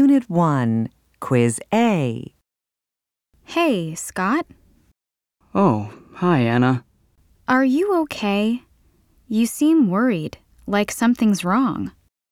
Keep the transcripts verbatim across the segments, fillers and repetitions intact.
Unit one, Quiz A. Hey, Scott. Oh, hi, Anna. Are you okay? You seem worried, like something's wrong.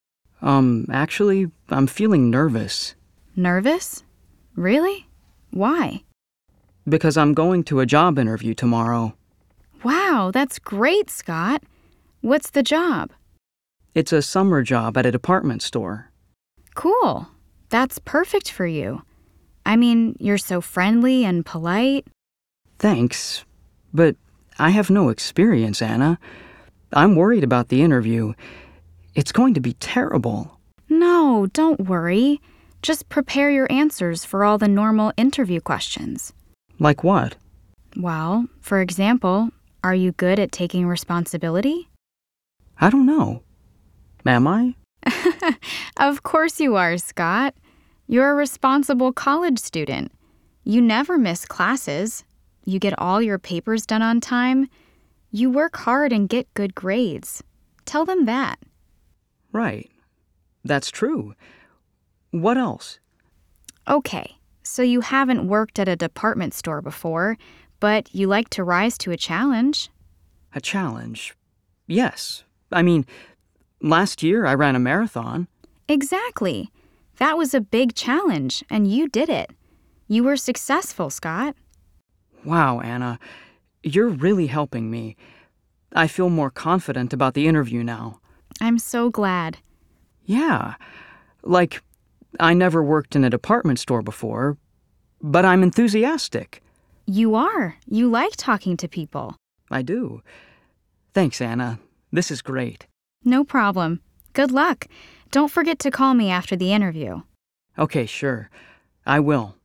Um, actually, I'm feeling nervous. Nervous? Really? Why? Because I'm going to a job interview tomorrow. Wow, that's great, Scott. What's the job? It's a summer job at a department store. Cool. That's perfect for you. I mean, you're so friendly and polite. Thanks, but I have no experience, Anna. I'm worried about the interview. It's going to be terrible. No, don't worry. Just prepare your answers for all the normal interview questions. Like what? Well, for example, are you good at taking responsibility? I don't know. Am I? Of course you are, Scott. You're a responsible college student. You never miss classes. You get all your papers done on time. You work hard and get good grades. Tell them that. Right. That's true. What else? Okay, so you haven't worked at a department store before, but you like to rise to a challenge. A challenge? Yes. I mean, last year I ran a marathon. Exactly. That was a big challenge, and you did it. You were successful, Scott. Wow, Anna. You're really helping me. I feel more confident about the interview now. I'm so glad. Yeah. Like, I never worked in a department store before, but I'm enthusiastic. You are. You like talking to people. I do. Thanks, Anna. This is great. No problem. Good luck. Don't forget to call me after the interview. Okay, sure. I will.